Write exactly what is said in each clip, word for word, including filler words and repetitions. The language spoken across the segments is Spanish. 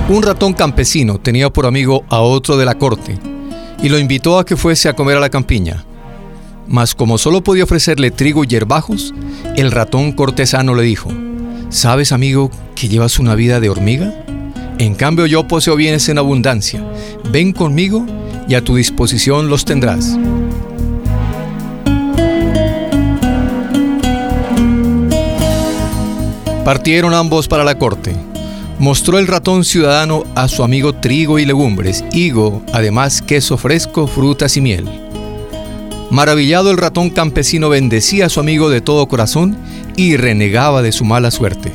Un ratón campesino tenía por amigo a otro de la corte y lo invitó a que fuese a comer a la campiña. Mas como solo podía ofrecerle trigo y hierbajos, el ratón cortesano le dijo: ¿sabes, amigo, que llevas una vida de hormiga? En cambio yo poseo bienes en abundancia. Ven conmigo y a tu disposición los tendrás. Partieron ambos para la corte. Mostró el ratón ciudadano a su amigo trigo y legumbres, higo, además queso fresco, frutas y miel. Maravillado, el ratón campesino bendecía a su amigo de todo corazón y renegaba de su mala suerte.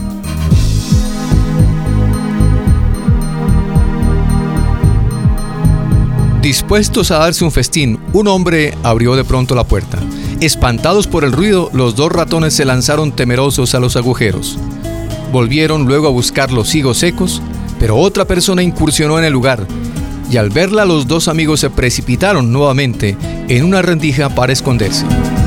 Dispuestos a darse un festín, un hombre abrió de pronto la puerta. Espantados por el ruido, los dos ratones se lanzaron temerosos a los agujeros. Volvieron luego a buscar los higos secos, pero otra persona incursionó en el lugar, y al verla los dos amigos se precipitaron nuevamente en una rendija para esconderse.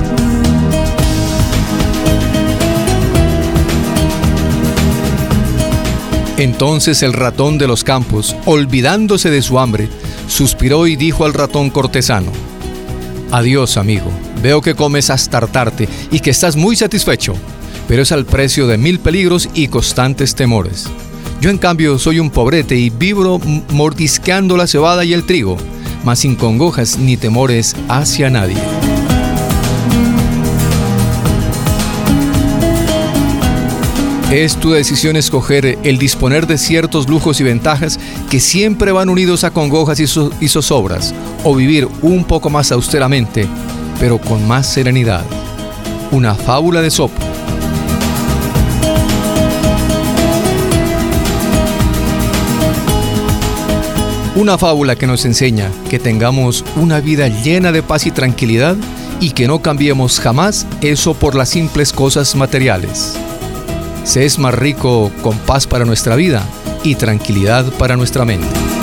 Entonces el ratón de los campos, olvidándose de su hambre, suspiró y dijo al ratón cortesano: adiós, amigo, veo que comes hasta hartarte y que estás muy satisfecho, pero es al precio de mil peligros y constantes temores. Yo en cambio soy un pobrete y vivo mordisqueando la cebada y el trigo, mas sin congojas ni temores hacia nadie. Es tu decisión escoger el disponer de ciertos lujos y ventajas que siempre van unidos a congojas y, so- y zozobras, o vivir un poco más austeramente, pero con más serenidad. Una fábula de Esopo. Una fábula que nos enseña que tengamos una vida llena de paz y tranquilidad y que no cambiemos jamás eso por las simples cosas materiales. Se es más rico con paz para nuestra vida y tranquilidad para nuestra mente.